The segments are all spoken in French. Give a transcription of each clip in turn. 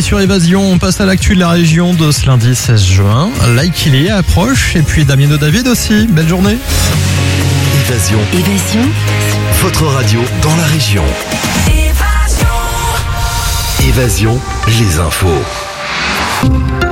sur Évasion. On passe à l'actu de la région de ce lundi 16 juin. L'Aïkili approche et puis Damien David aussi. Belle journée. Évasion. Votre radio dans la région. Évasion, les infos.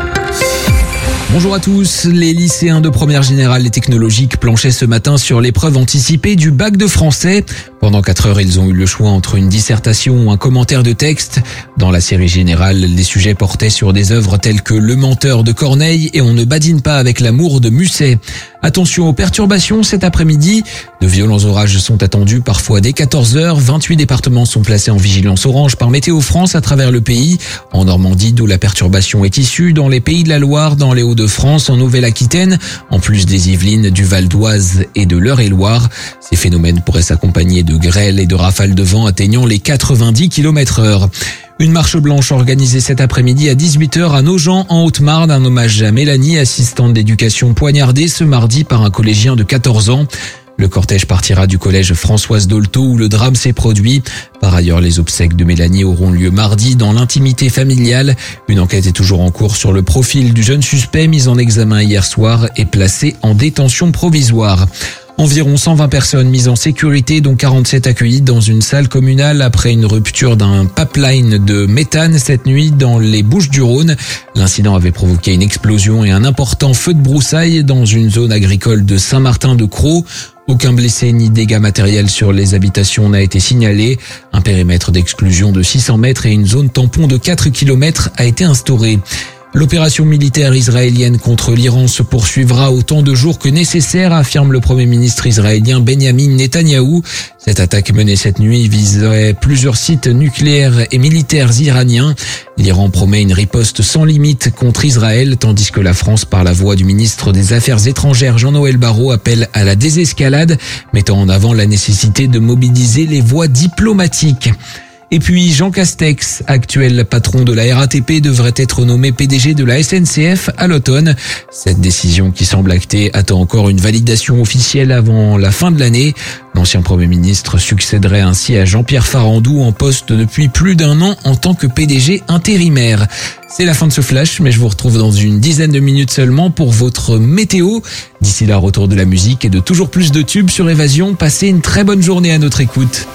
Bonjour à tous, les lycéens de première générale et technologique planchaient ce matin sur l'épreuve anticipée du bac de français. Pendant 4 heures, ils ont eu le choix entre une dissertation ou un commentaire de texte. Dans la série générale, les sujets portaient sur des œuvres telles que Le Menteur de Corneille et On ne badine pas avec l'amour de Musset. Attention aux perturbations cet après-midi. De violents orages sont attendus parfois dès 14h. 28 départements sont placés en vigilance orange par Météo France à travers le pays. En Normandie, d'où la perturbation est issue, dans les Pays de la Loire, dans les Hauts-de-France, en Nouvelle-Aquitaine, en plus des Yvelines, du Val d'Oise et de l'Eure-et-Loire. Ces phénomènes pourraient s'accompagner de grêles et de rafales de vent atteignant les 90 km/h. Une marche blanche organisée cet après-midi à 18h à Nogent, en Haute-Marne. Un hommage à Mélanie, assistante d'éducation poignardée ce mardi par un collégien de 14 ans. Le cortège partira du collège Françoise Dolto où le drame s'est produit. Par ailleurs, les obsèques de Mélanie auront lieu mardi dans l'intimité familiale. Une enquête est toujours en cours sur le profil du jeune suspect mis en examen hier soir et placé en détention provisoire. Environ 120 personnes mises en sécurité, dont 47 accueillies dans une salle communale après une rupture d'un pipeline de méthane cette nuit dans les Bouches-du-Rhône. L'incident avait provoqué une explosion et un important feu de broussailles dans une zone agricole de Saint-Martin-de-Crau. Aucun blessé ni dégâts matériels sur les habitations n'a été signalé. Un périmètre d'exclusion de 600 mètres et une zone tampon de 4 km a été instauré. L'opération militaire israélienne contre l'Iran se poursuivra autant de jours que nécessaire, affirme le Premier ministre israélien Benjamin Netanyahou. Cette attaque menée cette nuit visait plusieurs sites nucléaires et militaires iraniens. L'Iran promet une riposte sans limite contre Israël, tandis que la France, par la voix du ministre des Affaires étrangères Jean-Noël Barrot, appelle à la désescalade, mettant en avant la nécessité de mobiliser les voies diplomatiques. Et puis Jean Castex, actuel patron de la RATP, devrait être nommé PDG de la SNCF à l'automne. Cette décision qui semble actée attend encore une validation officielle avant la fin de l'année. L'ancien Premier ministre succéderait ainsi à Jean-Pierre Farandou en poste depuis plus d'1 an en tant que PDG intérimaire. C'est la fin de ce flash, mais je vous retrouve dans une dizaine de minutes seulement pour votre météo. D'ici là, retour de la musique et de toujours plus de tubes sur Évasion. Passez une très bonne journée à notre écoute.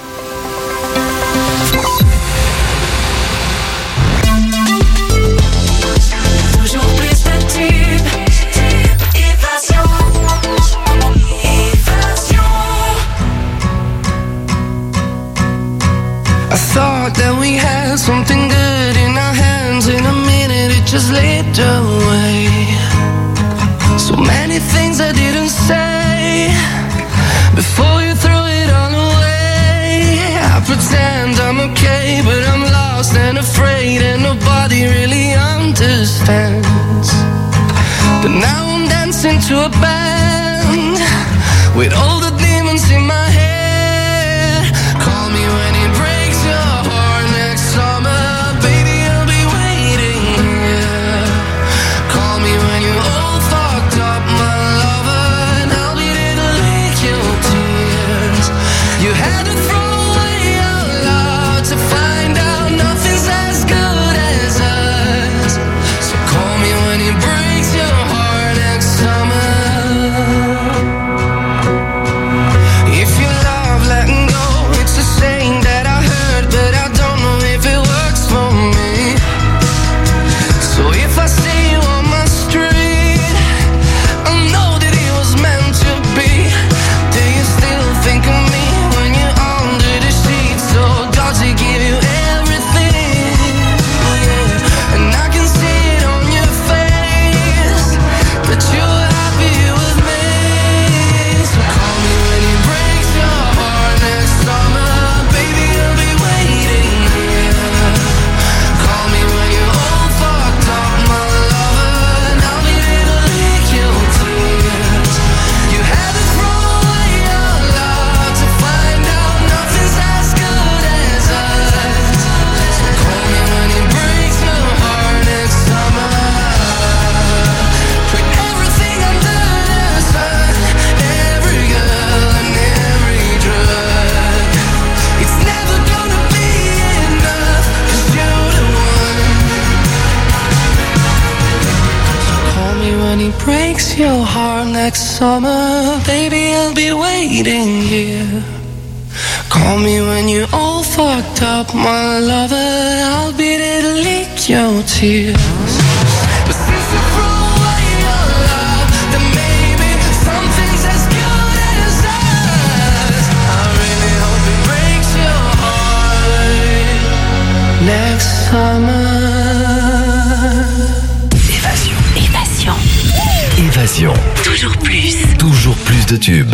That we had something good in our hands. In a minute it just slipped away. So many things I didn't say before you threw it all away. I pretend I'm okay, but I'm lost and afraid, and nobody really understands. But now I'm dancing to a band with all the demons in my head. Call me when it breaks your heart next summer, baby, I'll be waiting, yeah. Call me when you're all fucked up, my lover, and I'll be there to lick your tears. You had to throw away our love to find out nothing's as good as us. So call me when it breaks your heart next summer. If you love letting go, it's a saying that I and he breaks your heart next summer, baby, I'll be waiting here. Call me when you're all fucked up, my lover, I'll be there to lick your tears. But since you threw away your love, then maybe something's as good as us. I really hope it breaks your heart next summer. Évasion. Toujours plus de tubes.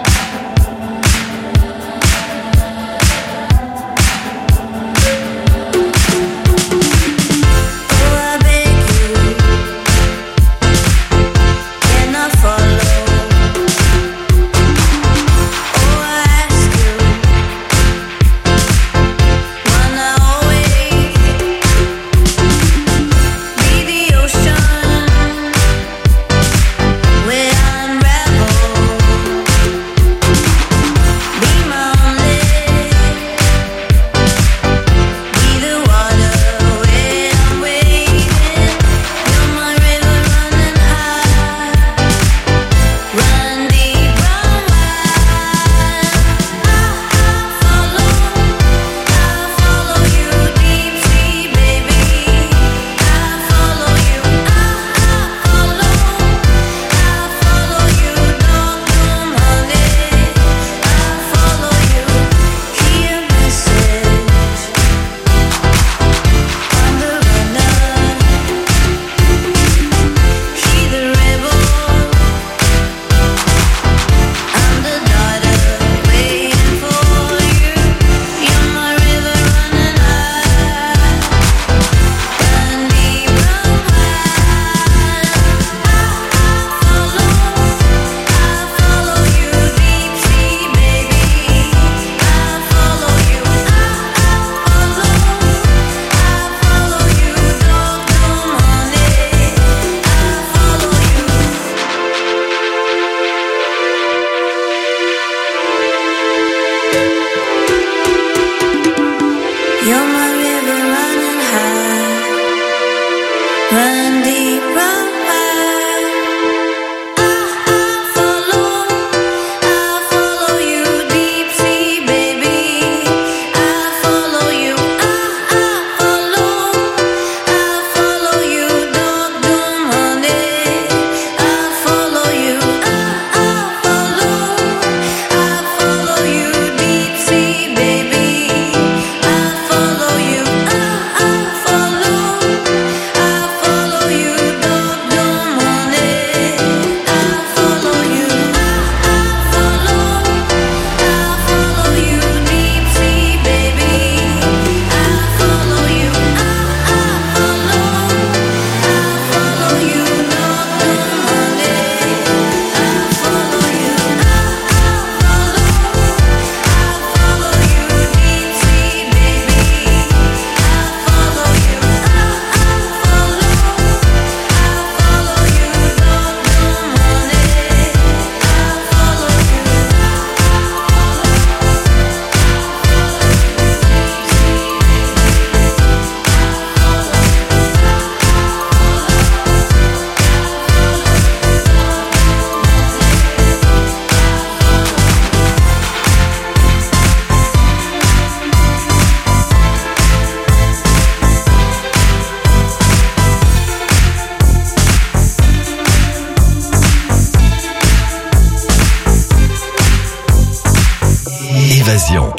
Évasion.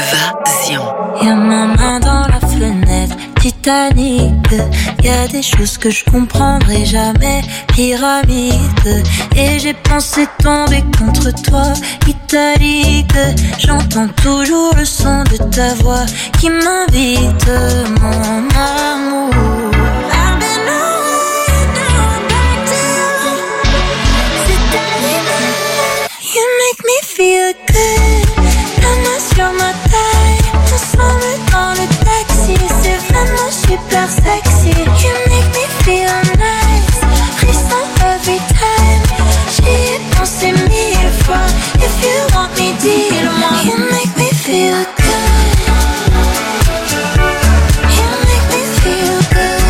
Y'a ma main dans la fenêtre, Titanic. Y'a des choses que je comprendrai jamais, pyramide. Et j'ai pensé tomber contre toi, italique. J'entends toujours le son de ta voix qui m'invite, mon amour. You make me feel good. La main sur ma taille, ensemble dans le taxi. C'est vraiment super sexy. You make me feel nice. Frisson every time. J'y ai pensé 1000 fois. If you want me, dis-le-moi. You make me feel good. You make me feel good.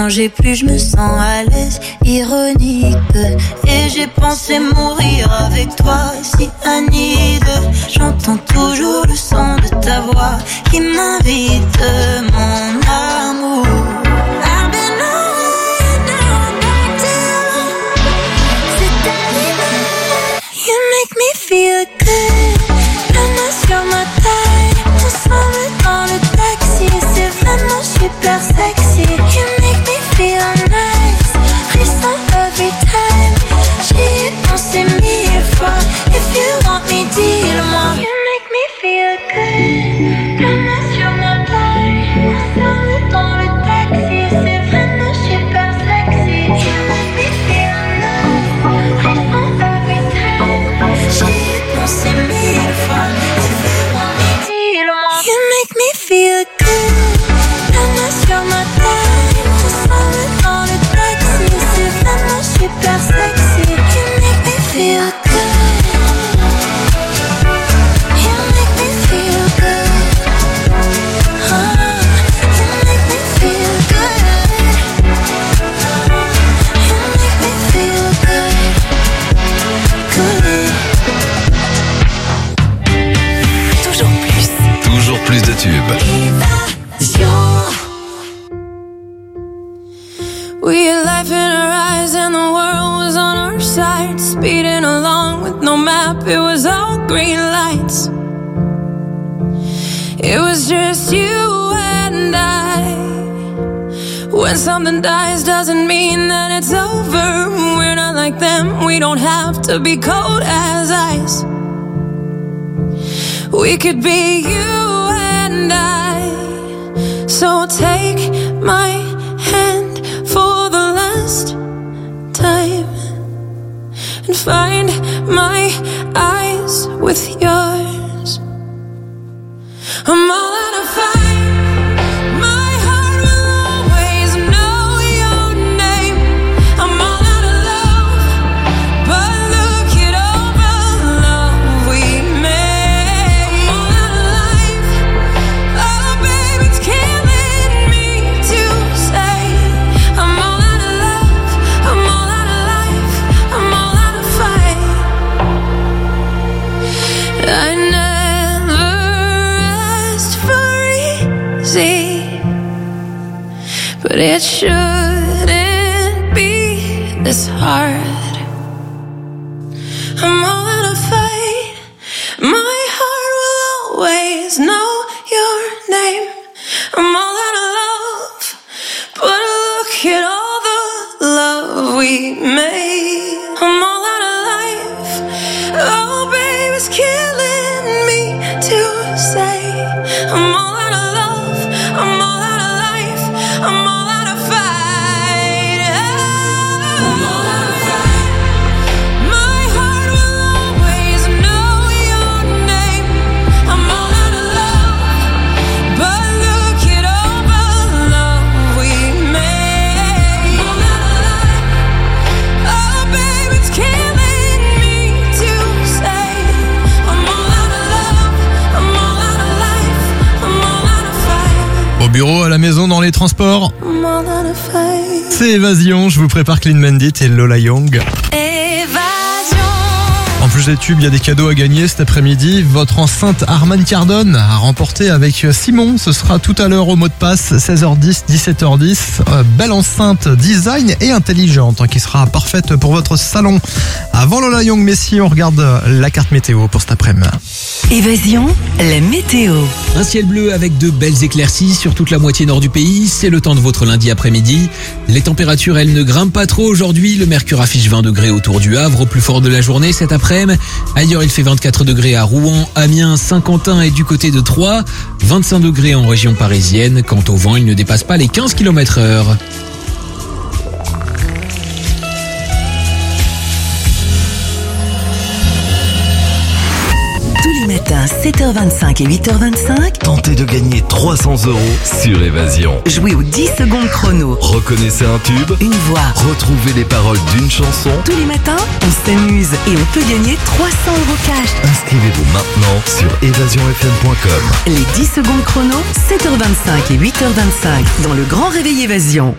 j'ai plus je me sens à l'aise, ironique. Et j'ai pensé mourir avec toi, si Annie. J'entends toujours le son de ta voix qui m'invite, mon amour. I've been on back till c'est arrivé. You make me feel good. La main sur ma taille, ensemble dans le taxi, c'est vraiment super sexy. You make me feel nice, frisson every time. J'y ai pensé 1000 fois. If you want me, dis-le-moi. You make me feel good. La main sur ma taille, ensemble dans le taxi, c'est vraiment super sexy. You make me feel nice, frisson every time. J'y ai pensé 1000 fois. If you want me, dis-le-moi. You make me feel good. La main sur ma taille, ensemble dans le taxi, c'est vraiment super sexy. You make me feel good. You make me feel good. You make me feel good. You make me feel good. Toujours plus. Toujours plus de tubes. We had life in our eyes and the world was on our side. Speeding along with no map, it was all green lights. It was just you and I. When something dies doesn't mean that it's over. We're not like them, we don't have to be cold as ice. We could be you and I. So take my hand for the last time and find my eyes with yours. I'm all out of fight. My heart will always know your name. I'm all out of love, but look at all the love we made. I'm all out of life. Oh baby, it's killing me to say. I'm all out of love, I'm all out of life, I'm all out of fight. I never asked for easy, but it shouldn't be this hard. I'm all out of fight. My heart will always know your name. I'm all out of love, but look at all the love we made. I'm all out of life. Oh, baby, it's killing me to say. I'm all out of love. I'm all out of life. I'm all out of fight. I'm all out of fight. My heart will always know your name. I'm all out of love, but look at all the love we made. I'm all out of life. Oh, baby, it's killing me to say. I'm all out of love. I'm all out of life. I'm all out of fight. Au bureau, à la maison, dans les transports. I'm all out of fight. C'est Évasion, je vous prépare Clean Bandit et Lola Young. Évasion. En plus des tubes, il y a des cadeaux à gagner cet après-midi. Votre enceinte Harman Kardon à remporter avec Simon. Ce sera tout à l'heure au mot de passe, 16h10, 17h10. Belle enceinte design et intelligente qui sera parfaite pour votre salon. Avant Lola Young, Messi, on regarde la carte météo pour cet après-midi. Évasion, la météo. Un ciel bleu avec de belles éclaircies sur toute la moitié nord du pays. C'est le temps de votre lundi après-midi. Les températures, elles ne grimpent pas trop aujourd'hui. Le mercure affiche 20 degrés autour du Havre au plus fort de la journée cet après-midi. Ailleurs, il fait 24 degrés à Rouen, Amiens, Saint-Quentin et du côté de Troyes. 25 degrés en région parisienne. Quant au vent, il ne dépasse pas les 15 km/h. Tous les matins, matin, 7h25 et 8h25, Tentez de gagner 300 € sur Évasion. jouez aux 10 secondes chrono. Reconnaissez un tube, Une voix. retrouvez les paroles d'une chanson. Tous les matins, on s'amuse et on peut gagner 300 € cash. Inscrivez-vous maintenant sur évasionfm.com. Les 10 secondes chrono, 7h25 et 8h25 dans le Grand Réveil Évasion.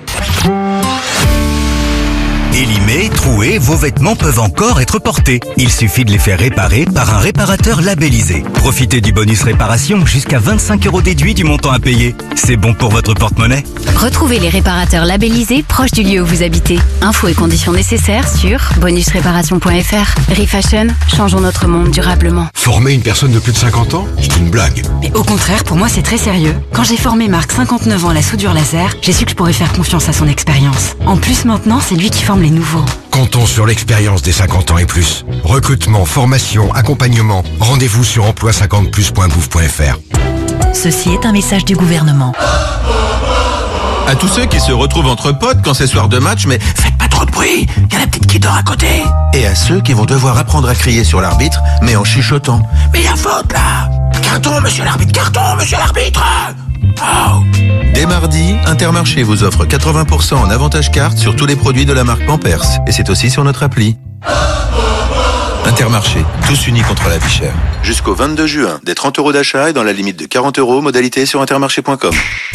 Élimés, troués, vos vêtements peuvent encore être portés. Il suffit de les faire réparer par un réparateur labellisé. Profitez du bonus réparation jusqu'à 25 € déduit du montant à payer. C'est bon pour votre porte-monnaie. Retrouvez les réparateurs labellisés proches du lieu où vous habitez. Infos et conditions nécessaires sur bonusréparation.fr. Refashion, changeons notre monde durablement. Former une personne de plus de 50 ans, c'est une blague. Mais au contraire, pour moi, c'est très sérieux. Quand j'ai formé Marc, 59 ans, à la soudure laser, j'ai su que je pourrais faire confiance à son expérience. En plus, maintenant, c'est lui qui forme les nouveaux. Comptons sur l'expérience des 50 ans et plus. Recrutement, formation, accompagnement. Rendez-vous sur emploi50plus.gouv.fr. Ceci est un message du gouvernement. À tous ceux qui se retrouvent entre potes quand c'est soir de match, mais faites pas trop de bruit, y a la petite qui dort à côté. Et à ceux qui vont devoir apprendre à crier sur l'arbitre, mais en chuchotant. Mais y a faute là. Carton, monsieur l'arbitre, carton, monsieur l'arbitre. Oh. Dès mardi, Intermarché vous offre 80% en avantage carte sur tous les produits de la marque Pampers. Et c'est aussi sur notre appli. Intermarché, tous unis contre la vie chère. Jusqu'au 22 juin, des 30 € d'achat et dans la limite de 40 €, modalité sur intermarché.com.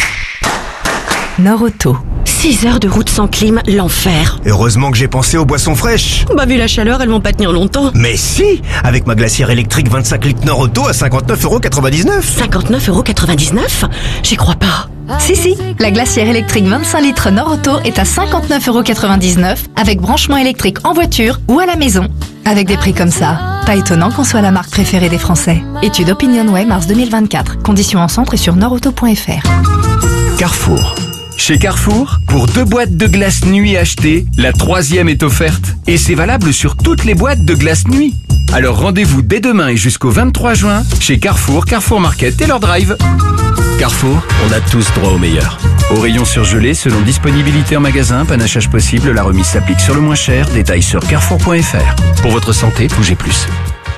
Nord-Auto. 6 heures de route sans clim, l'enfer. Heureusement que j'ai pensé aux boissons fraîches. Bah, vu la chaleur, elles vont pas tenir longtemps. Mais si, avec ma glacière électrique 25 litres Nord-Auto à 59,99 €. 59,99 €? J'y crois pas. Si, la glacière électrique 25 litres Nord-Auto est à 59,99 € avec branchement électrique en voiture ou à la maison. Avec des prix comme ça, pas étonnant qu'on soit la marque préférée des Français. Étude OpinionWay mars 2024. Conditions en centre et sur nordauto.fr. Carrefour. Chez Carrefour, pour 2 boîtes de glace nuit achetées, la 3e est offerte. Et c'est valable sur toutes les boîtes de glace nuit. Alors rendez-vous dès demain et jusqu'au 23 juin chez Carrefour, Carrefour Market et leur drive. Carrefour, on a tous droit au meilleur. Au rayon surgelé, selon disponibilité en magasin, panachage possible, la remise s'applique sur le moins cher. Détails sur carrefour.fr. Pour votre santé, bougez plus.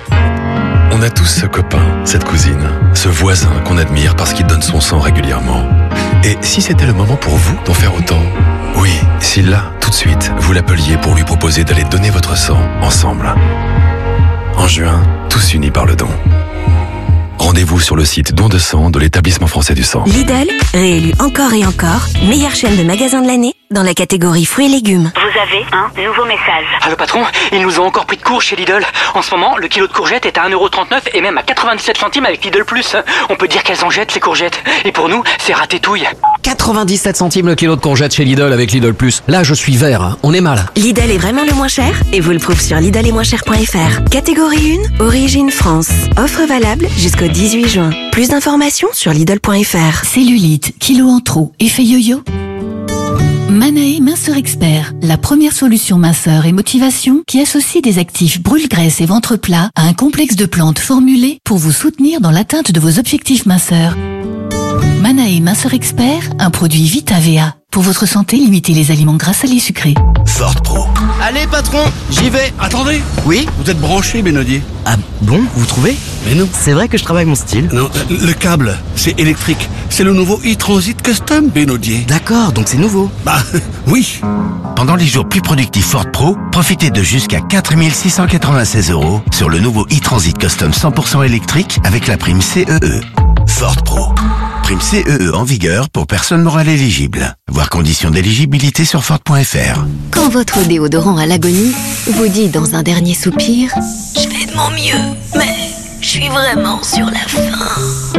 On a tous ce copain, cette cousine, ce voisin qu'on admire parce qu'il donne son sang régulièrement. Et si c'était le moment pour vous d'en faire autant? Oui, si là, tout de suite, vous l'appeliez pour lui proposer d'aller donner votre sang ensemble. En juin, tous unis par le don. Rendez-vous sur le site Don de sang de l'Établissement français du sang. Lidl, réélu encore et encore, meilleure chaîne de magasins de l'année dans la catégorie fruits et légumes. Vous avez un nouveau message. Allô patron, ils nous ont encore pris de court chez Lidl. En ce moment, le kilo de courgettes est à 1,39 € et même à 97 centimes avec Lidl Plus. On peut dire qu'elles en jettent ces courgettes. Et pour nous, c'est ratétouille. 97 centimes le kilo de courgettes chez Lidl avec Lidl Plus. Là, je suis vert, on est mal. Lidl est vraiment le moins cher et vous le prouve sur lidl-et-moins-cher.fr. Catégorie 1, origine France. Offre valable jusqu'au 18 juin. Plus d'informations sur lidl.fr. Cellulite, kilo en trop, effet yo-yo. Manae Minceur Expert, la première solution minceur et motivation qui associe des actifs brûle-graisse et ventre plat à un complexe de plantes formulées pour vous soutenir dans l'atteinte de vos objectifs minceurs. Manae Minceur Expert, un produit Vita-VA. Pour votre santé, limitez les aliments gras, salés, sucrés. Ford Pro. Allez patron, j'y vais. Attendez. Oui? Vous êtes branché, Benodier. Ah bon, vous trouvez? Mais non. C'est vrai que je travaille mon style. Non, le câble, c'est électrique. C'est le nouveau e-Transit Custom, Benodier. D'accord, donc c'est nouveau. Bah, oui. Pendant les jours plus productifs Ford Pro, profitez de jusqu'à 4 696 € sur le nouveau e-Transit Custom 100% électrique avec la prime CEE. Ford Pro. Prime CEE en vigueur pour personnes morales éligibles. Voir conditions d'éligibilité sur Ford.fr. Quand votre déodorant à l'agonie vous dit dans un dernier soupir « Je fais de mon mieux, mais je suis vraiment sur la fin ».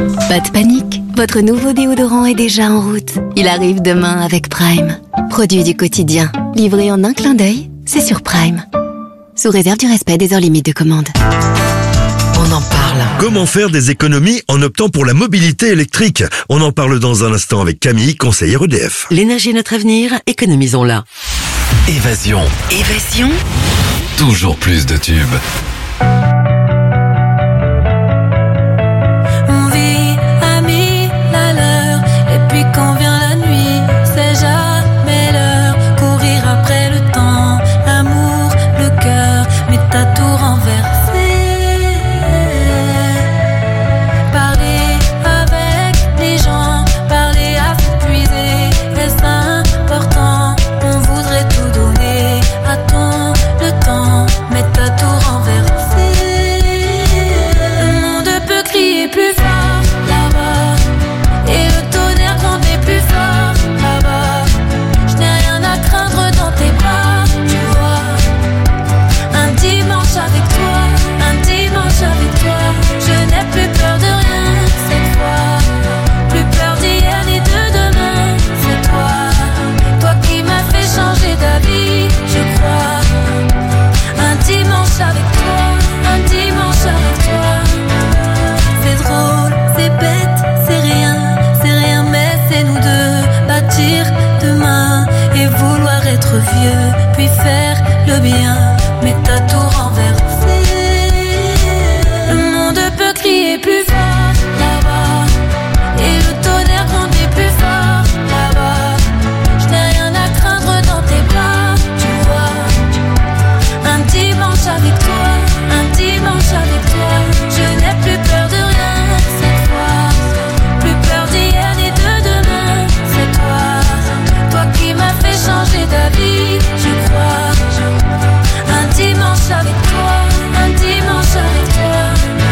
Pas de panique, votre nouveau déodorant est déjà en route. Il arrive demain avec Prime. Produit du quotidien, livré en un clin d'œil, c'est sur Prime. Sous réserve du respect des heures limites de commande. On en parle. Comment faire des économies en optant pour la mobilité électrique? On en parle dans un instant avec Camille, conseillère EDF. L'énergie est notre avenir, économisons-la. Évasion. Évasion. Toujours plus de tubes. On vit à 1000 à l'heure, et puis quand vient la nuit, c'est jamais l'heure. Courir après le temps, l'amour, le cœur, mais t'as tout renversé. veux bien, mais t'as tout renversé. Le monde peut crier plus fort là-bas, et le tonnerre gronder plus fort là-bas. Je n'ai rien à craindre dans tes bras, tu vois. Un dimanche avec toi, un dimanche avec toi. Je n'ai plus peur de rien cette fois, plus peur d'hier ni de demain. C'est toi, toi qui m'as fait changer d'avis, je crois. Un dimanche avec toi, un dimanche avec toi.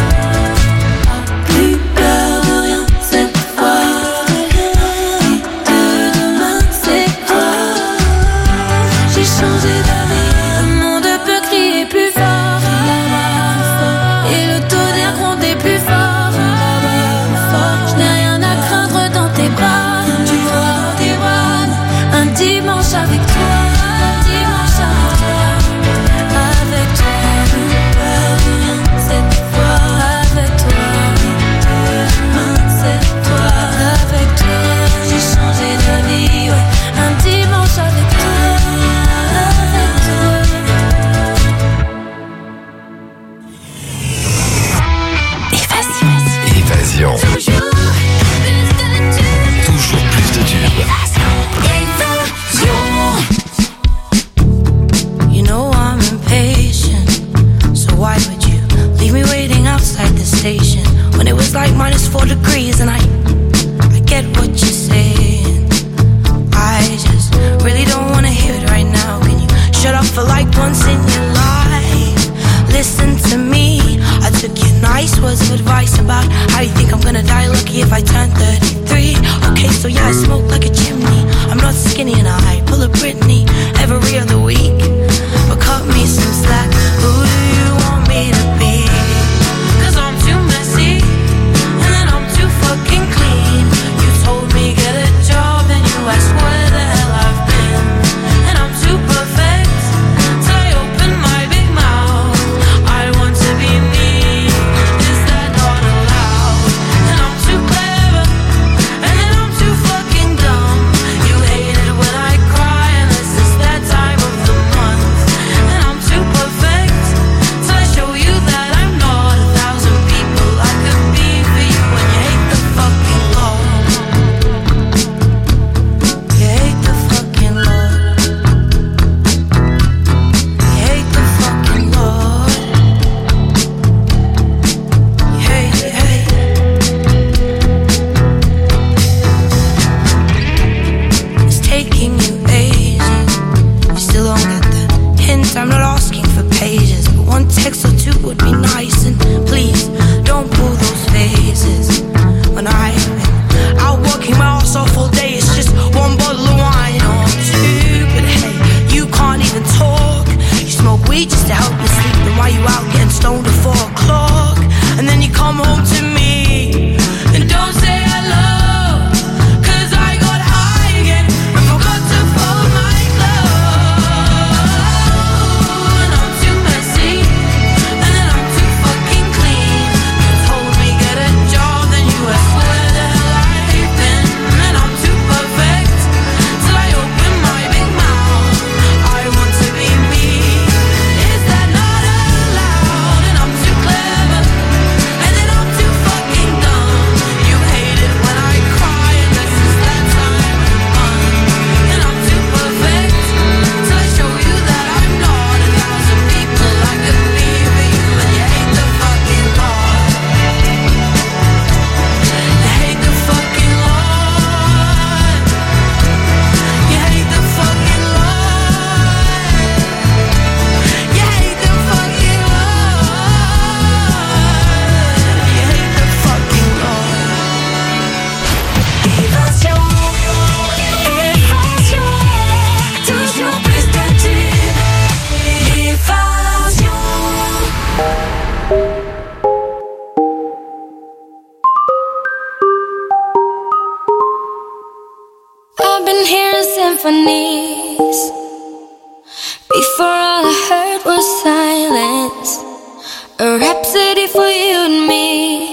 Plus peur de rien cette fois, ni de demain. C'est toi, j'ai changé d'avis. Le monde peut crier plus fort là-bas, et le tonnerre gronder plus fort là-bas. Je n'ai rien à craindre dans tes bras, tu vois. Un dimanche avec toi, un dimanche avec toi. Avec toi, plus peur de rien cette fois. Avec toi, demain c'est toi. Avec toi, j'ai changé d'avis, ouais. Un dimanche avec toi, avec toi. Évasion. Toujours plus de tubes. You know I'm impatient, so why would you leave me waiting outside the station when it was like -4 degrees? And I get what you're saying, I just really don't wanna hear it right now. Can you shut up for like once in your life? Listen to me, I took your nice words of advice about how you think I'm gonna die lucky if I turn 33. Okay, so yeah, I smoke like a chimney, I'm not skinny and I pull a Britney every other week. But cut me some slack, who do you want me to be? 'Cause I'm too messy, and then I'm too fucking clean. You told me get a job, and you asked where the hell I've been. And I'm too perfect, so I open my big mouth. I want to be me, is that not allowed? And I'm too clever, and then I'm too fucking dumb. You hate it when I cry, and this is that time of the month. And I'm too perfect, so I show you that I'm not 1,000 people I could be for you. When you hate the fucking Lord, you hate the fucking Lord, you hate the fucking Lord, you hate, you hate. It's taking you ages, you still don't get the hint. I'm not asking for pages, but one text or two would be nice. And please, don't pull those phases. When I've been out working my ass off all day, it's just one bottle of wine or two. But hey, you can't even talk. You smoke weed just to help you sleep. Then why you out getting stoned at 4 o'clock? And then you come home to me and don't say hello. 'Cause I got high again and forgot to fold my clothes. And I'm too messy, and then I'm too fucking clean. You told me get a job, then you asked where the hell I've been. And I'm too perfect, till I open my big mouth. I want to be me, is that not allowed? And I'm too clever, and then I'm too fucking dumb. You hate it when I cry, and this is that time of the month. And I'm too perfect, till I show you that I'm not 1,000 people I could be for you. And you hate the fucking Lord, you hate the fucking Lord, you hate the fucking Lord, you hate the fucking Lord, you hate the fucking Lord. Évasion, évasion, toujours plus de tubes. Évasion. I've been hearing symphonies. Before all I heard was silence. A rhapsody for you and me.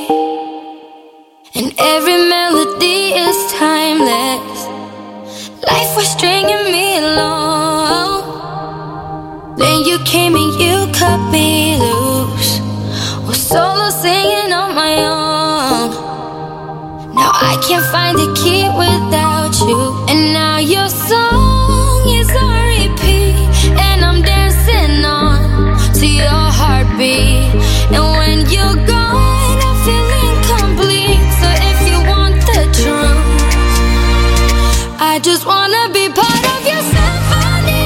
And every melody is timeless. Life was stringing me along. Then you came and you cut me loose. Was solo singing on my own. Now I can't find the key without you. And now your song is on repeat. And I'm dancing on to your heartbeat. And when you're gone, I feel incomplete. So if you want the truth, I just wanna be part of your symphony.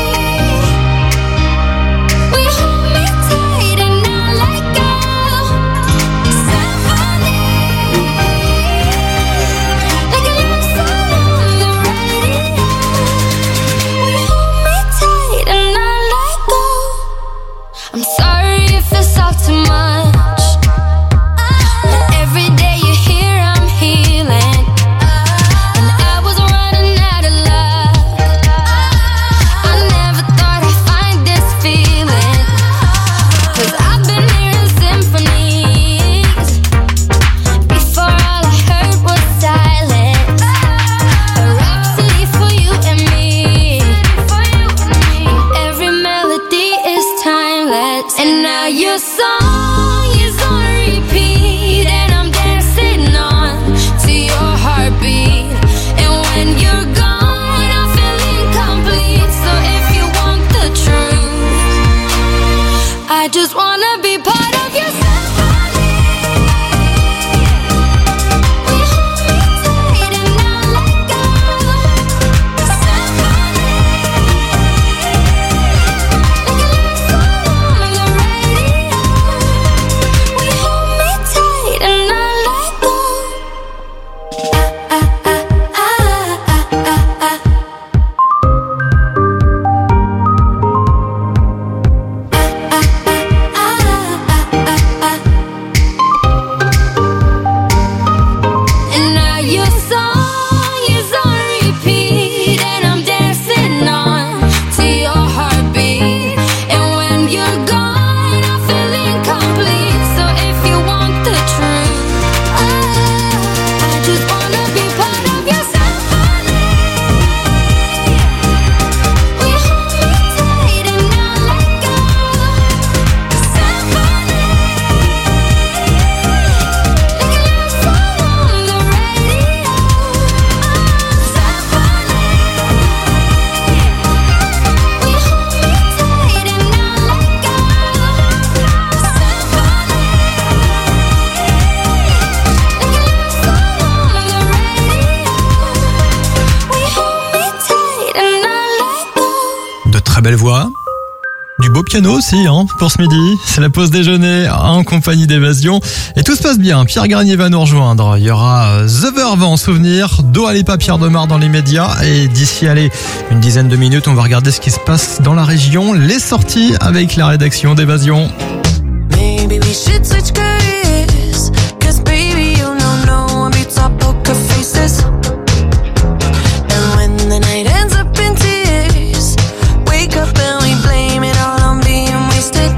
We hold me tight and not let go. Symphony, like a love song on the radio. We hold me tight and not let go. I'm sorry if it's all too much, but every day you're here I'm healing. And I was running out of luck. I never thought I'd find this feeling. 'Cause I've been hearing symphonies before all I heard was silence. A rhapsody for you and me. And every melody is timeless. And now your song is on repeat. And I'm dancing on to your heartbeat. And when you're gone, I feel incomplete. So if you want the truth, I just wanna be part of your symphony. We hold me tight and not let go. Symphony, like a love song on the radio. We hold me tight and not let go. And now your song is on repeat. And I'm dancing on to your heartbeat. And when you're gone, I feel incomplete. So if you want the truth, I just wanna be part of your symphony. We hold me tight and not let go. Symphony, like a love song on the radio. Symphony, we hold me tight and not let go. Symphony, like a love song on the radio. We hold me tight and not let go. De très belles voix. Du beau piano aussi, hein, pour ce midi. C'est la pause déjeuner en compagnie d'Évasion. Et tout se passe bien. Pierre Garnier va nous rejoindre. Il y aura The Verve en souvenir. Dua Lipa, Pierre Demar dans les médias. Et d'ici, allez, une dizaine de minutes, on va regarder ce qui se passe dans la région. Les sorties avec la rédaction d'Évasion. Maybe we should switch careers. 'Cause baby, you know no one beats our poker faces. And when the night ends up in tears, wake up and we blame it all on being wasted.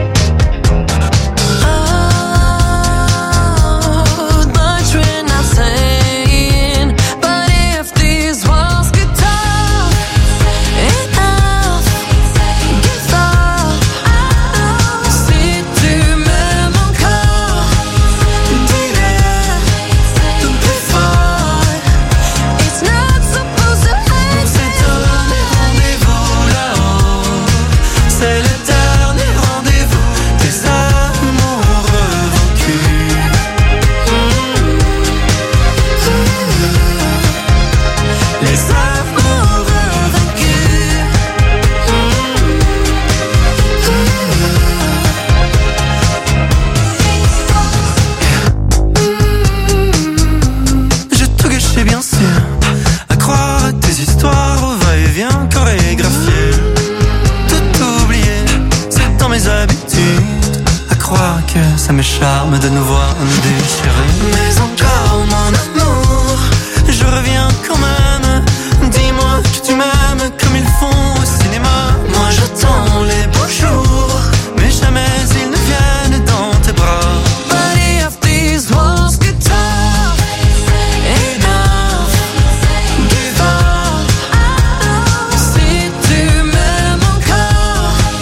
Oh, much we're not saying. But if these walls could talk, enough, give up. Si tu m'aimes encore, dis-le tout plus fort. It's not supposed to end. On s'est donné rendez-vous là-haut. C'est le dernier rendez-vous des amoureux vaincus. Les amoureux vaincus. J'ai tout gâché bien sûr, à croire à tes histoires au va-et-vient chorégraphié. Tout oublié, c'est dans mes habitudes, à croire que ça me charme de nous voir nous déchirer. Mais encore mon amour, je reviens quand même. Dis-moi que tu m'aimes comme ils font au cinéma. Moi j'attends les beaux jours, mais jamais ils ne viennent dans tes bras. But if these walls could talk, enough, give up. Si tu m'aimes encore,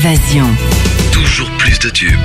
Évasion. Toujours plus de tubes.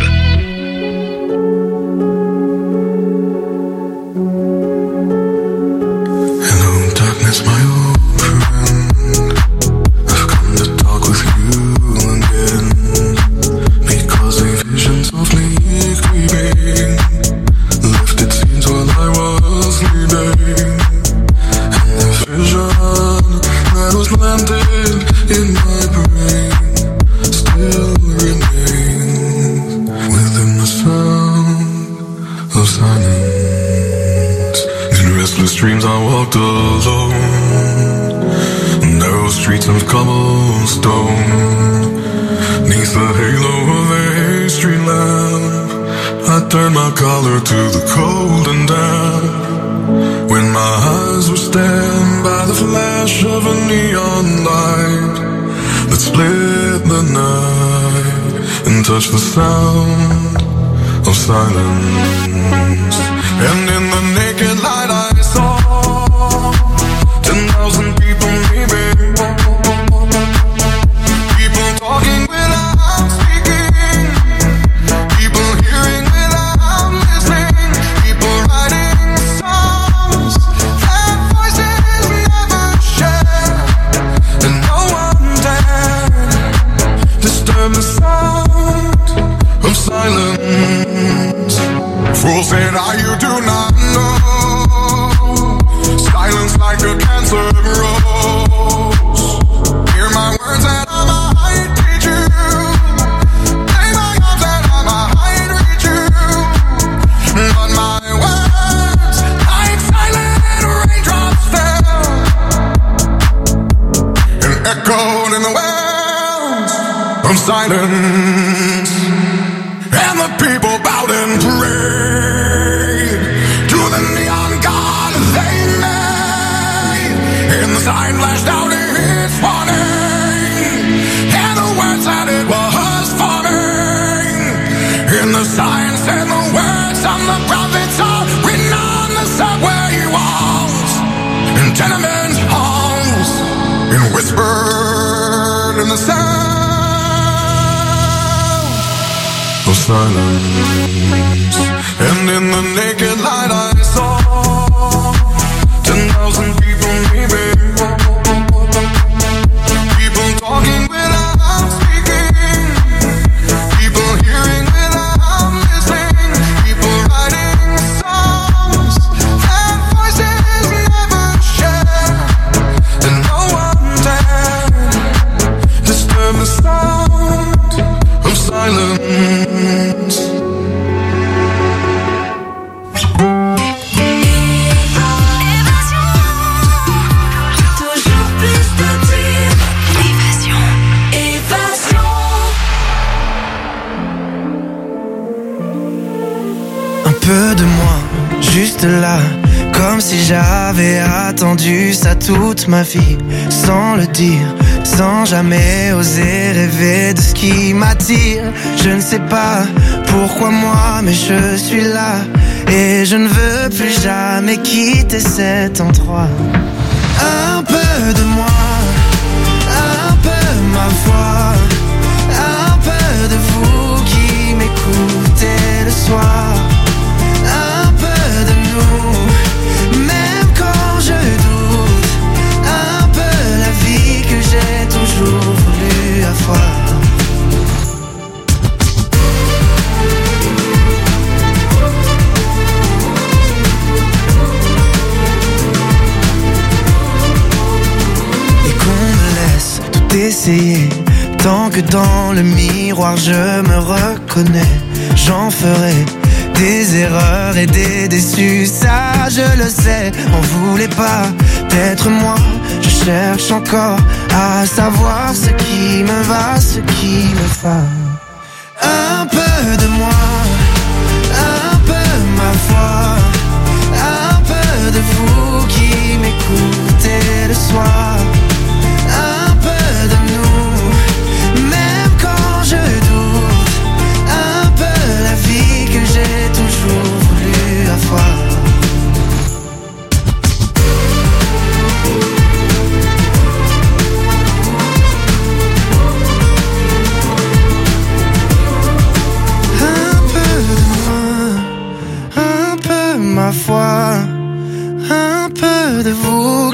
Hello, darkness, my old friend. I've come to talk with you again. Because a vision softly creeping lifted scenes while I was sleeping. And the vision that was planted in my brain still remains within the sound of silence. In restless dreams I walked alone, narrow streets of cobblestone, neath the halo of a street lamp. I turned my collar to the cold and damp, when my eyes were stabbed by the flash of a neon light that split the night and touched the sound of silence. And in the naked light I saw 10,000 people leaving, people talking without speaking, people hearing without listening, people writing songs that voices never share, and no one dared disturb the sound of silence. Fool said, you do not know, silence like a cancer grows. Hear my words that I might teach you, lay my arms that I might reach you, but my words like silent raindrops fell and echoed in the wells of silence. And the people bowed and prayed to the neon god they made. And the sign flashed out its warning, and the words that it was forming. And the sign said the words of the prophets are written on the subway walls, in tenement halls, and whispered in the sound of silence. And in the naked light I saw 10,000 people leaving, people talking without speaking, people hearing without listening, people writing songs that voices never share, and no one dared disturb the sound of silence. Peu de moi, juste là, comme si j'avais attendu ça toute ma vie, sans le dire, sans jamais oser rêver de ce qui m'attire. Je ne sais pas pourquoi moi, mais je suis là, et je ne veux plus jamais quitter cet endroit. Un peu de moi, un peu ma voix, un peu de vous qui m'écoutez le soir. Un peu de nous, même quand je doute, un peu la vie que j'ai toujours voulu avoir. Et qu'on me laisse tout essayer, tant que dans le miroir je me reconnais, j'en ferai des erreurs et des déçus, ça je le sais. On voulait pas d'être moi, je cherche encore à savoir ce qui me va, ce qui me va. Un peu de moi, un peu ma voix, un peu de vous qui m'écoutez le soir. Un peu de nous, même quand je doute, un peu la vie que j'ai toujours voulu avoir.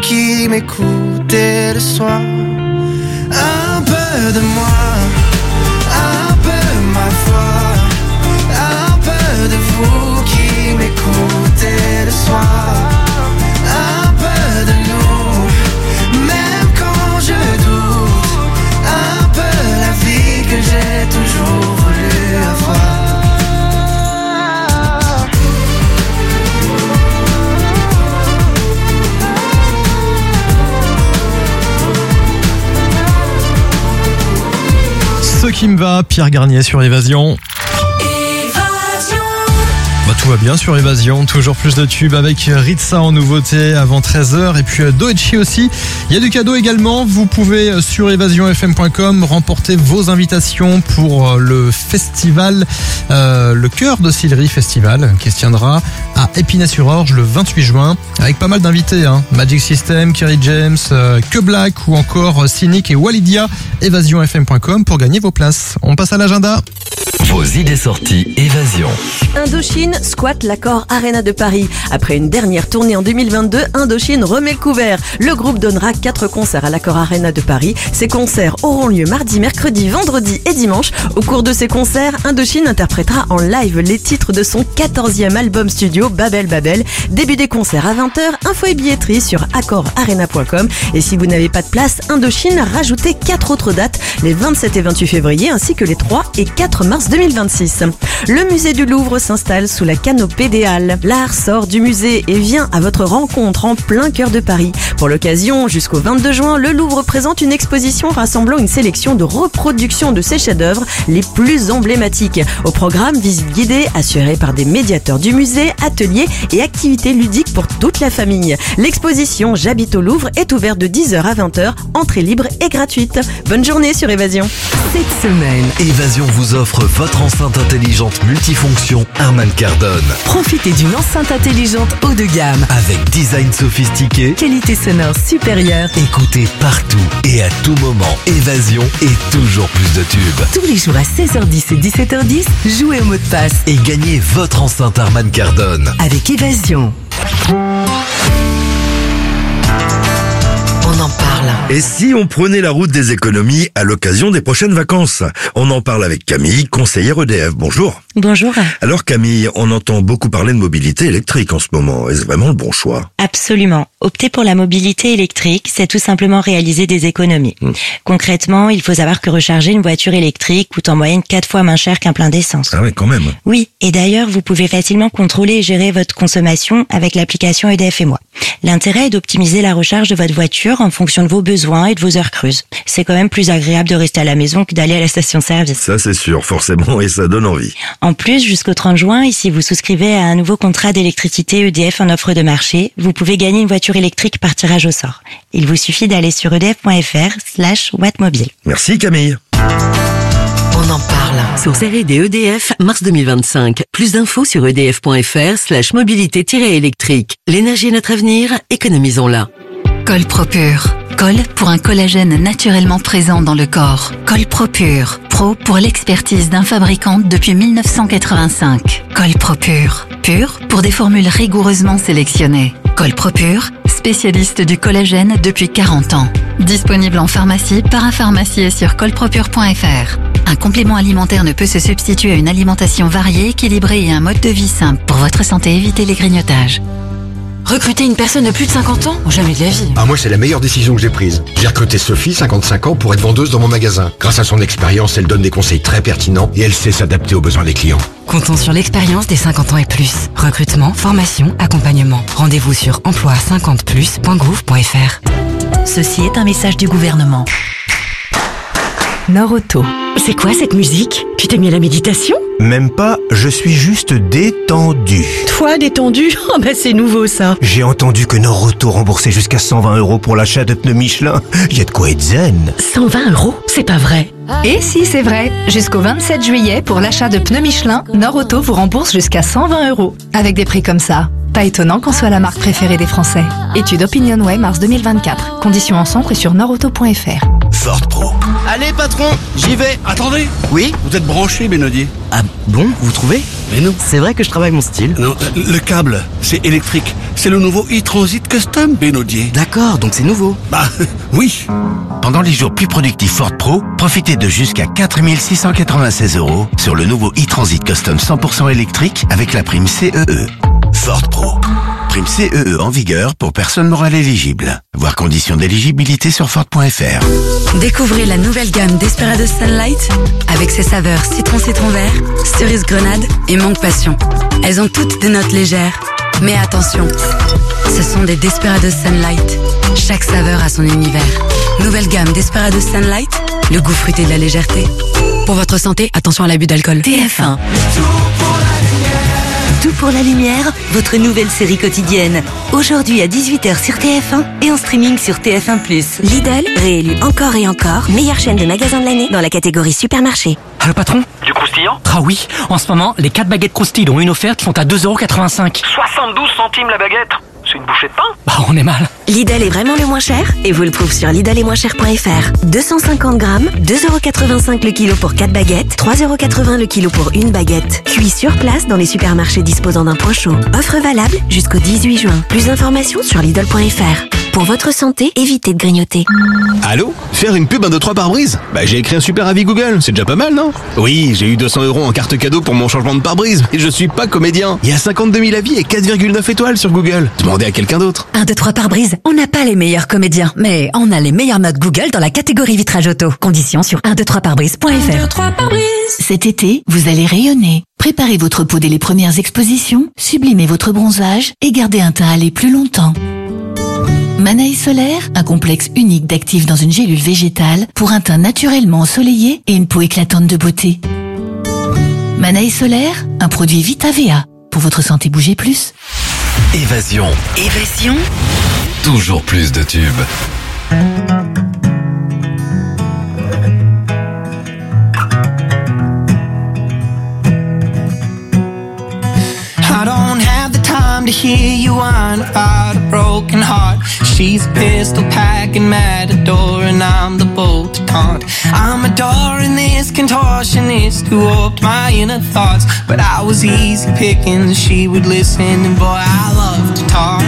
qui m'écoutez le soir. Un peu de moi, un peu ma foi, un peu de vous qui m'écoutez le soir. Un peu de nous, même quand je doute, un peu la vie que j'ai toujours voulu avoir. Ce qui me va, Pierre Garnier sur Évasion. Bah, tout va bien sur Évasion, toujours plus de tubes avec Ritza en nouveauté avant 13h et puis Doechi aussi. Il y a du cadeau également, vous pouvez sur évasionfm.com remporter vos invitations pour le festival, le Cœur de Sillery Festival qui se tiendra à Épinay-sur-Orge le 28 juin avec pas mal d'invités, hein. Magic System, Kerry James, Que Black ou encore Cynic et Walidia. évasionfm.com pour gagner vos places. On passe à l'agenda. Vos idées sorties Évasion. Indochine squatte l'Accor Arena de Paris. Après une dernière tournée en 2022, Indochine remet le couvert. Le groupe donnera 4 concerts à l'Accor Arena de Paris. Ces concerts auront lieu mardi, mercredi, vendredi et dimanche. Au cours de ces concerts, Indochine interprétera en live les titres de son 14e album studio Babel Babel. Début des concerts à 20h, info et billetterie sur accorarena.com. Et si vous n'avez pas de place, Indochine a rajouté 4 autres dates, les 27 et 28 février ainsi que les 3 et 4 mars 2026. Le musée du Louvre s'installe sous la canopée des Halles. L'art sort du musée et vient à votre rencontre en plein cœur de Paris. Pour l'occasion, jusqu'au 22 juin, le Louvre présente une exposition rassemblant une sélection de reproductions de ses chefs-d'œuvre les plus emblématiques. Au programme, visite guidée assurée par des médiateurs du musée, ateliers et activités ludiques pour toute la famille. L'exposition J'habite au Louvre est ouverte de 10h à 20h, entrée libre et gratuite. Bonne journée sur Évasion. Cette semaine, Évasion vous offre votre enceinte intelligente multifonction Harman Kardon. Profitez d'une enceinte intelligente haut de gamme. Avec design sophistiqué, Qualité sonore supérieure. écoutez partout et à tout moment. Évasion et toujours plus de tubes. Tous les jours à 16h10 et 17h10, jouez au mot de passe. Et gagnez votre enceinte Harman Kardon. Avec Évasion. On en parle. Et si on prenait la route des économies à l'occasion des prochaines vacances? On en parle avec Camille, conseillère EDF. Bonjour. Bonjour. Alors Camille, on entend beaucoup parler de mobilité électrique en ce moment. Est-ce vraiment le bon choix? Absolument. Opter pour la mobilité électrique, c'est tout simplement réaliser des économies. Concrètement, il faut savoir que recharger une voiture électrique coûte en moyenne 4 fois moins cher qu'un plein d'essence. Ah ouais, quand même. Oui, et d'ailleurs, vous pouvez facilement contrôler et gérer votre consommation avec l'application EDF et moi. L'intérêt est d'optimiser la recharge de votre voiture en fonction de vos besoins et de vos heures creuses. C'est quand même plus agréable de rester à la maison que d'aller à la station-service. Ça c'est sûr, forcément, et ça donne envie. En plus, jusqu'au 30 juin, si vous souscrivez à un nouveau contrat d'électricité EDF en offre de marché, vous pouvez gagner une voiture électrique par tirage au sort. Il vous suffit d'aller sur edf.fr/wattmobile. Merci Camille. On en parle. Source R&D EDF, mars 2025. Plus d'infos sur edf.fr/mobilité-électrique. L'énergie est notre avenir, économisons-la. Colpropure. Col pour un collagène naturellement présent dans le corps. Colpropure. Pro pour l'expertise d'un fabricant depuis 1985. Colpropure. Pur pour des formules rigoureusement sélectionnées. Colpropure, spécialiste du collagène depuis 40 ans. Disponible en pharmacie, parapharmacie et sur colpropure.fr. Un complément alimentaire ne peut se substituer à une alimentation variée, équilibrée et un mode de vie simple. Pour votre santé, évitez les grignotages. Recruter une personne de plus de 50 ans? Jamais de la vie. Ah, moi, c'est la meilleure décision que j'ai prise. J'ai recruté Sophie, 55 ans, pour être vendeuse dans mon magasin. Grâce à son expérience, elle donne des conseils très pertinents et elle sait s'adapter aux besoins des clients. Comptons sur l'expérience des 50 ans et plus. Recrutement, formation, accompagnement. Rendez-vous sur emploi50plus.gouv.fr. Ceci est un message du gouvernement. Nord-Auto. C'est quoi cette musique? Tu t'es mis à la méditation? Même pas, je suis juste détendu. Toi, détendu? Oh bah c'est nouveau ça. J'ai entendu que Nord-Auto remboursait jusqu'à 120 € pour l'achat de pneus Michelin. Y a de quoi être zen. 120 €? C'est pas vrai. Et si, c'est vrai. Jusqu'au 27 juillet, pour l'achat de pneus Michelin, Nord-Auto vous rembourse jusqu'à 120 €. Avec des prix comme ça. Pas étonnant qu'on soit la marque préférée des Français. Étude OpinionWay mars 2024. Conditions en centre et sur nordauto.fr. Ford Pro. Allez patron, j'y vais. Attendez. Oui? Vous êtes branché, Benodier? Ah bon, vous trouvez? Mais non. C'est vrai que je travaille mon style. Non, le câble, c'est électrique. C'est le nouveau e-Transit Custom, Benodier. D'accord, donc c'est nouveau. Bah, oui. Pendant les jours plus productifs Ford Pro, profitez de jusqu'à 4 696 € sur le nouveau e-Transit Custom 100% électrique avec la prime CEE. Ford Pro. Prime CEE en vigueur pour personnes morales éligibles. Voir conditions d'éligibilité sur Ford.fr. Découvrez la nouvelle gamme Desperados Sunlight avec ses saveurs citron vert, cerise grenade et mangue passion. Elles ont toutes des notes légères. Mais attention, ce sont des Desperados Sunlight. Chaque saveur a son univers. Nouvelle gamme Desperados Sunlight, le goût fruité de la légèreté. Pour votre santé, attention à l'abus d'alcool. TF1. Tout pour la lumière, votre nouvelle série quotidienne. Aujourd'hui à 18h sur TF1 et en streaming sur TF1+. Lidl, réélu encore et encore, meilleure chaîne de magasins de l'année dans la catégorie supermarché. Allô patron? Du croustillant? Ah oui, en ce moment, les 4 baguettes croustilles dont une offerte sont à 2,85 €. 72 centimes la baguette? C'est une bouchée de pain? Bah on est mal. Lidl est vraiment le moins cher et vous le prouve sur lidlesetmoincher.fr. 250 grammes, 2,85 € le kilo pour 4 baguettes, 3,80 € le kilo pour une baguette. Cuit sur place dans les supermarchés disposant d'un point chaud. Offre valable jusqu'au 18 juin. Plus d'informations sur lidl.fr. Pour votre santé, évitez de grignoter. Allô? Faire une pub 1, 2, 3 pare-brise? Bah j'ai écrit un super avis Google, c'est déjà pas mal, non? Oui, j'ai eu 200 € en carte cadeau pour mon changement de pare-brise, et je suis pas comédien. Il y a 52 000 avis et 4,9 étoiles sur Google. Demandez à quelqu'un d'autre. 1, 2, 3 pare-brise. On n'a pas les meilleurs comédiens, mais on a les meilleures notes Google dans la catégorie vitrage auto. Conditions sur 123pare-brise.fr. Cet été, vous allez rayonner. Préparez votre peau dès les premières expositions, sublimez votre bronzage et gardez un teint hâlé plus longtemps. Manaï Solaire, un complexe unique d'actifs dans une gélule végétale pour un teint naturellement ensoleillé et une peau éclatante de beauté. Manaï Solaire, un produit Vitavea. Pour votre santé, bougez plus. Évasion. Évasion. Toujours plus de tubes. I don't have the time to hear you whine about a broken heart. She's a pistol packing matador and I'm the bolt to taunt. I'm adoring this contortionist who warped my inner thoughts. But I was easy pickings, she would listen and boy I love to talk.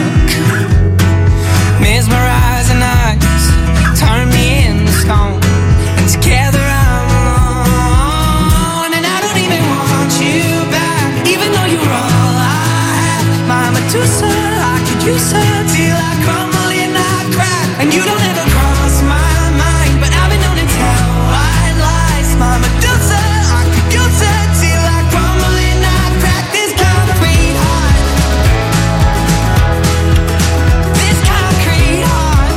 Mesmerizing eyes turn me into stone. And together I'm alone. And I don't even want you back, even though you're all I have. My Medusa, I could use her till I crumble and I crack. And you don't ever cross my mind, but I've been known to tell white lies. My Medusa, I could use her till I crumble and I crack. This concrete heart, this concrete heart.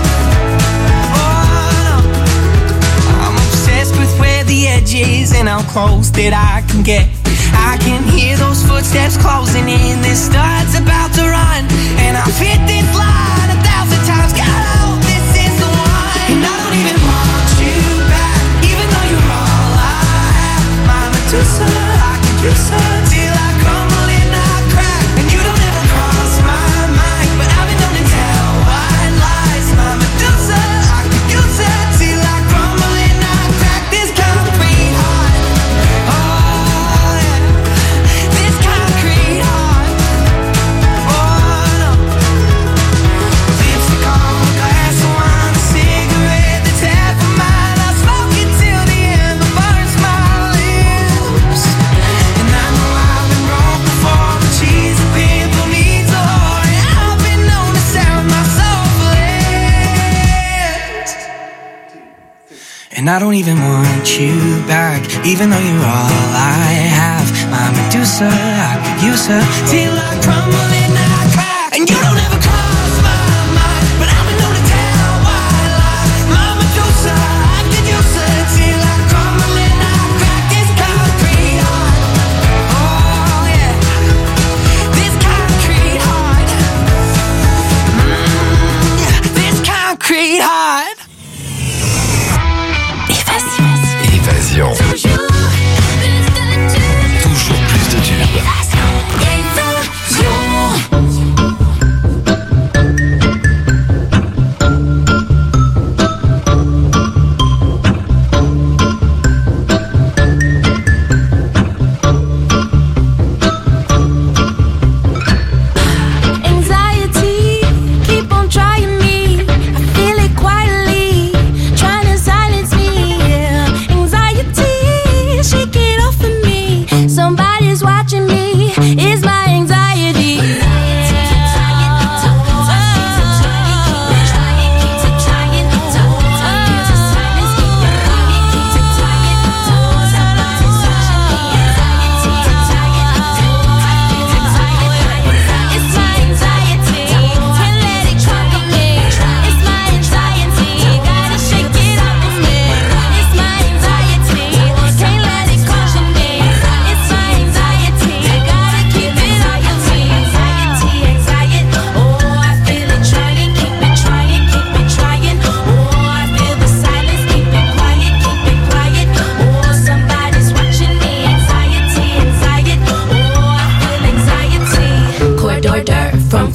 Oh no, I'm obsessed with where the edge is and how close that I can get. I can hear those footsteps closing in. This start's about to run, and I've hit this line 1,000 times. God, I hope this is the one. And I don't even want you back, even though you're all I have. My Medusa, I could use her till I crumble and I crack. And you don't ever cross my mind, but I've been known to tell white lies. My Medusa, I could use her till I crumble and I crack. This concrete heart, oh yeah, this concrete heart, oh no. Lipstick on a glass of wine, a cigarette that's half a mile. I smoke it till the end, but burns my lips. And I know I've been wrong before, but she's a pimple needs a whore. And I've been known to sound my soul lips. And I don't even want you back, even though you're all I have. My Medusa, I could use her till I crumble and I crack. And you don't ever cross my mind, but I've been known to tell white lies. My Medusa, I could use her till I crumble and I crack. This concrete heart, oh yeah, this concrete heart, yeah, this concrete heart. Évasion. Toujours plus de tubes.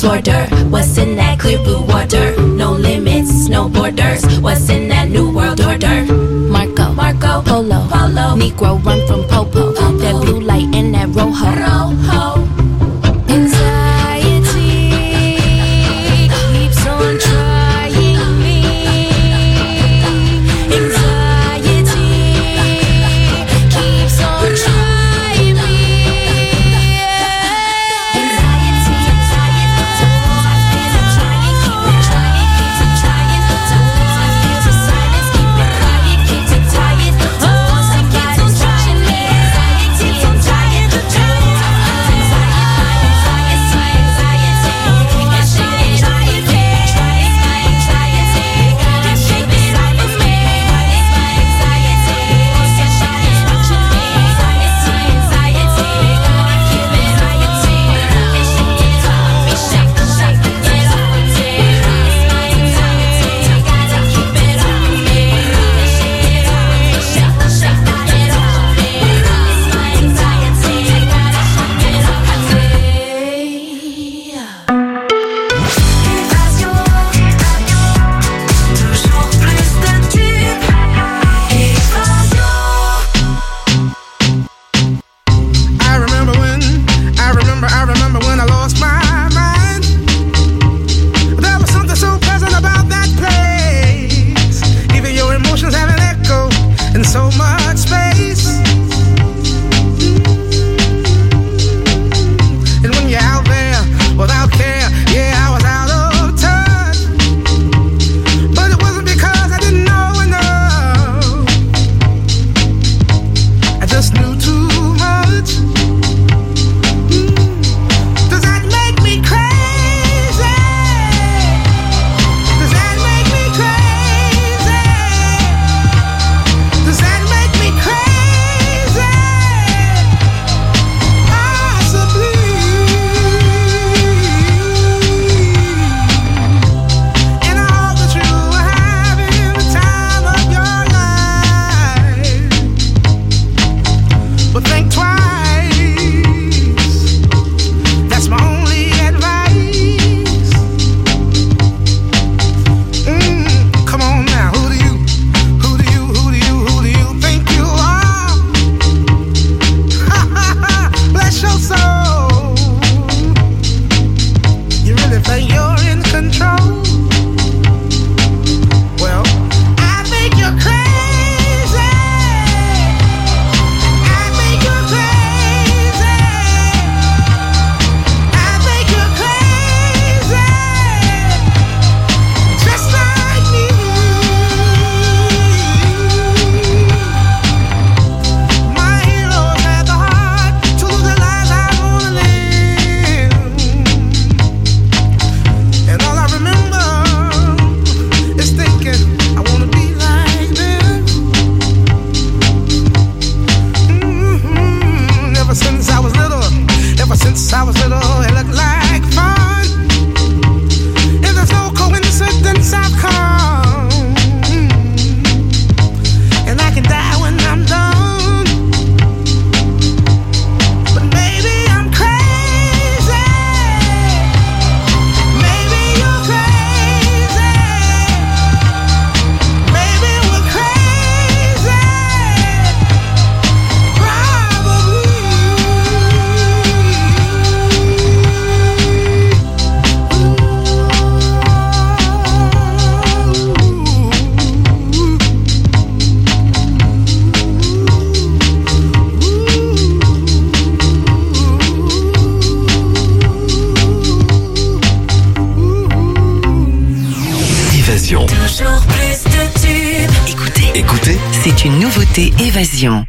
shorter. What's in that clear blue water? No limits, no borders. What's in that new world order? Marco, Polo, Negro run from Popo. That blue light and that rojo. Anxiety keeps on trying me. Anxiety keeps on trying me. Anxiety, so I feel I'm trying, keep it trying, keeps on trying. So I feel the silence, keep it quiet, keeps it tired. Somebody's watching me. Anxiety, I'm tired. Toujours plus de tubes. Écoutez, C'est une nouveauté Évasion.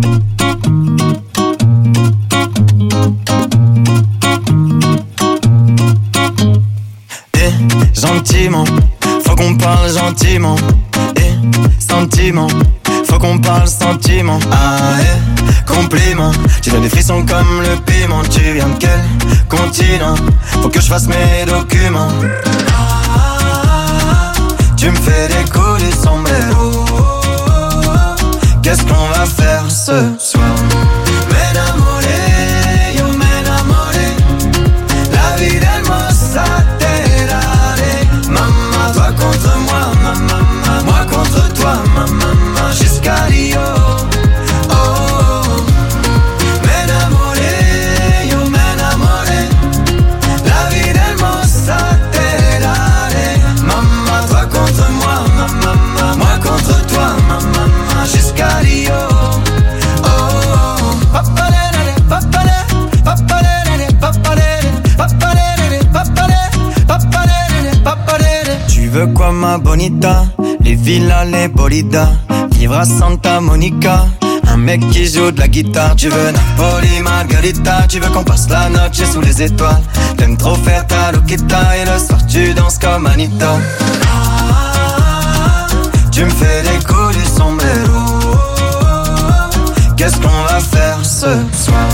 Gentiment, faut qu'on parle gentiment. Sentiment, faut qu'on parle sentiment. Compliment, tu donnes des frissons comme le piment. Tu viens de quel continent? Faut que je fasse mes documents. Tu me fais des coups du sombrero. Qu'est-ce qu'on va faire ce soir? Me enamoré, yo me enamoré. La vida hermosa. ma bonita, les villas, les bolidas, vivre à Santa Monica. Un mec qui joue de la guitare, tu veux Napoli, Margarita, tu veux qu'on passe la noche sous les étoiles. T'aimes trop faire ta loquita et le soir tu danses comme Anita. Tu me fais les coups du sombrero. Qu'est-ce qu'on va faire ce soir?